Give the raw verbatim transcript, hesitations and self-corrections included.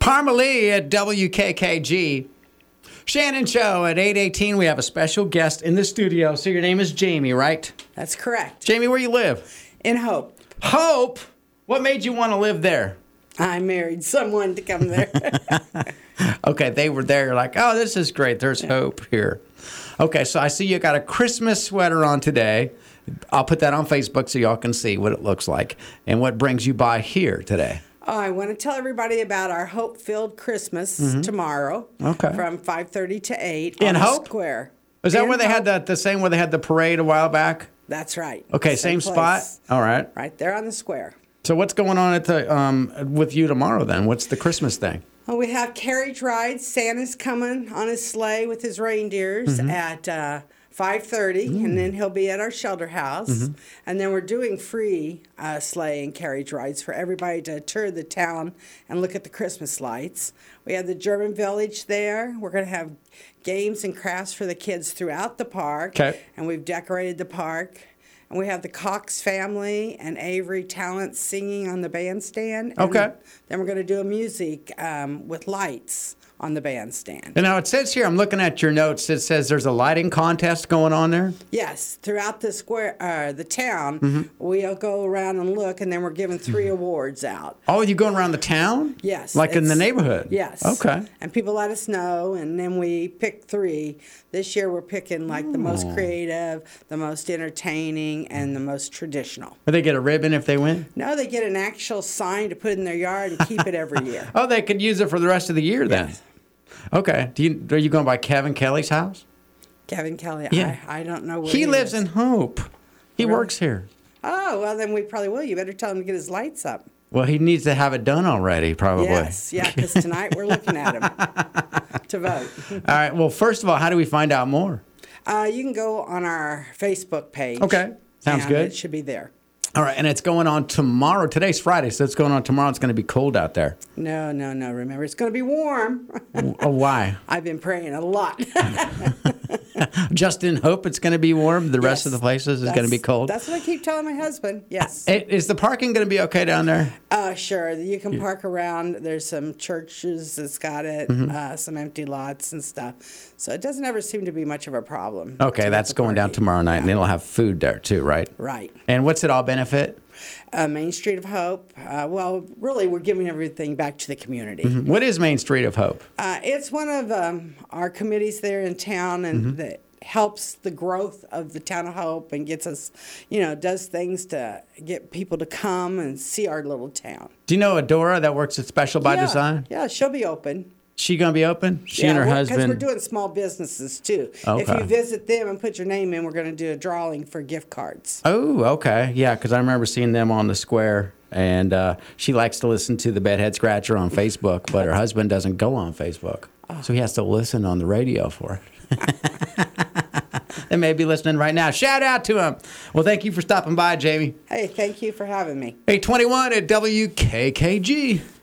Parmalee at W K K G. Shannon Show at eight eighteen. We have a special guest in the studio. So your name is Jamie, right? That's correct. Jamie, where you live? In Hope. Hope? What made you want to live there? I married someone to come there. Okay, they were there. You're like, oh, this is great. There's yeah. hope here. Okay, so I see you got a Christmas sweater on today. I'll put that on Facebook so y'all can see what it looks like and what brings you by here today. Oh, I want to tell everybody about our Hope-filled Christmas mm-hmm. tomorrow. Okay. From five thirty to eight in on Hope? the Square. Is that in where they Hope. had the, the same where they had the parade a while back? That's right. Okay, same, same spot? All right. Right there on the square. So what's going on at the um, with you tomorrow then? What's the Christmas thing? Well, we have carriage rides. Santa's coming on his sleigh with his reindeers mm-hmm. at uh, five thirty, mm. and then he'll be at our shelter house. Mm-hmm. And then we're doing free uh, sleigh and carriage rides for everybody to tour the town and look at the Christmas lights. We have the German Village there. We're going to have games and crafts for the kids throughout the park. Okay. And we've decorated the park. And we have the Cox family and Avery Talent singing on the bandstand. And okay. Then we're going to do a music um, with lights on the bandstand. And now it says here, I'm looking at your notes, it says there's a lighting contest going on there? Yes. Throughout the square, uh, the town, mm-hmm. we'll go around and look, and then we're giving three mm-hmm. awards out. Oh, you going around the town? Yes. Like in the neighborhood? Yes. Okay. And people let us know, and then we pick three. This year we're picking like the most creative, the most entertaining, and the most traditional. Do they get a ribbon if they win? No, they get an actual sign to put in their yard and keep it every year. Oh, they could use it for the rest of the year then? Yes. Okay. Do you, are you going by Kevin Kelly's house? Kevin Kelly? Yeah. I, I don't know where he, he lives is. in Hope. He really? works here. Oh, well, then we probably will. You better tell him to get his lights up. Well, he needs to have it done already, probably. Yes, yeah, because tonight we're looking at him to vote. All right. Well, first of all, how do we find out more? Uh, you can go on our Facebook page. Okay. Sounds and good. It should be there. All right, and it's going on tomorrow. Today's Friday, so it's going on tomorrow. It's going to be cold out there. No, no, no. Remember, it's going to be warm. Oh, why? I've been praying a lot. Just in Hope it's going to be warm. The rest yes, of the places is going to be cold. That's what I keep telling my husband. Yes. Uh, is the parking going to be okay down there? Uh, sure. You can park around. There's some churches that's got it, mm-hmm. uh, some empty lots and stuff. So it doesn't ever seem to be much of a problem. Okay, that's going down tomorrow night, yeah. And it'll have food there too, right? Right. And what's it all benefit? Uh, Main Street of Hope. Uh, well, really, we're giving everything back to the community. Mm-hmm. What is Main Street of Hope? Uh, it's one of um, our committees there in town, and mm-hmm. that helps the growth of the town of Hope and gets us, you know, does things to get people to come and see our little town. Do you know Adora that works at Special by yeah, Design? Yeah, she'll be open. She gonna be open? She yeah, and her well, husband. Because we're doing small businesses too. Okay. If you visit them and put your name in, we're going to do a drawing for gift cards. Oh, okay, yeah. Because I remember seeing them on the square, and uh, she likes to listen to the Bedhead Scratcher on Facebook, but her husband doesn't go on Facebook, oh. so he has to listen on the radio for it. They may be listening right now. Shout out to him. Well, thank you for stopping by, Jamie. Hey, thank you for having me. eight twenty-one at W K K G.